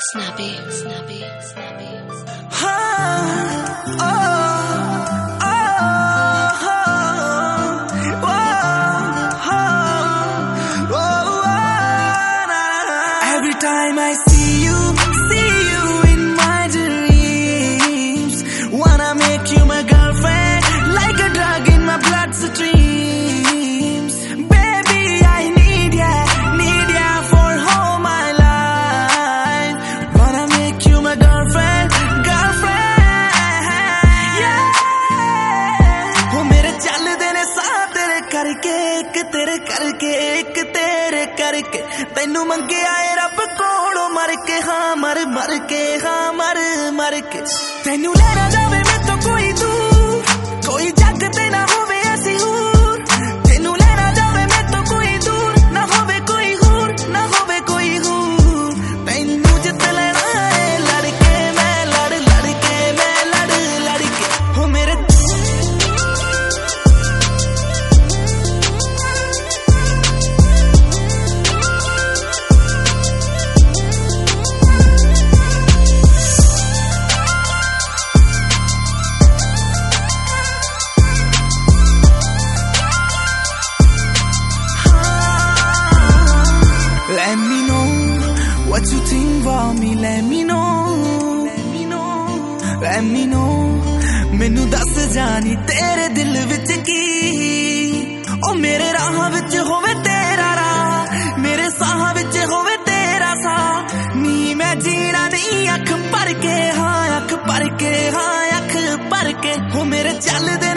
Snappy. Every time I see you in my dreams, wanna make you my girlfriend, like a drug in my bloodstreams. Baby, I need ya for all my life. Wanna make you my girlfriend, yeah. वो मेरे चलदे ने साथ तेरे करके, एक तेरे करके, एक तेरे करके, तैनू मंगे आए रब कोलों मर के, हाँ मर के, हाँ मर के, तैनू लेना जावे मैं तो कोई दूर, कोई जग ते ना होवे ऐसी हूर, तैनू लेना जावे मैं तो कोई दूर, ना होवे कोई हूर, ना होवे कोई हूर, तैनू जित लेना है लड़के मैं लड़के मैं लड़के, हो मेरे Let me know what you think about me. Let me know. मैनू दस जानी तेरे दिल विच की, ओ मेरे राह विच होवे तेरा राह, मेरे साह विच होवे तेरा साह, नी मैं जीना नहीं अख भर के, हाँ अख भर के, हाँ अख भर के, हो मेरे चलदे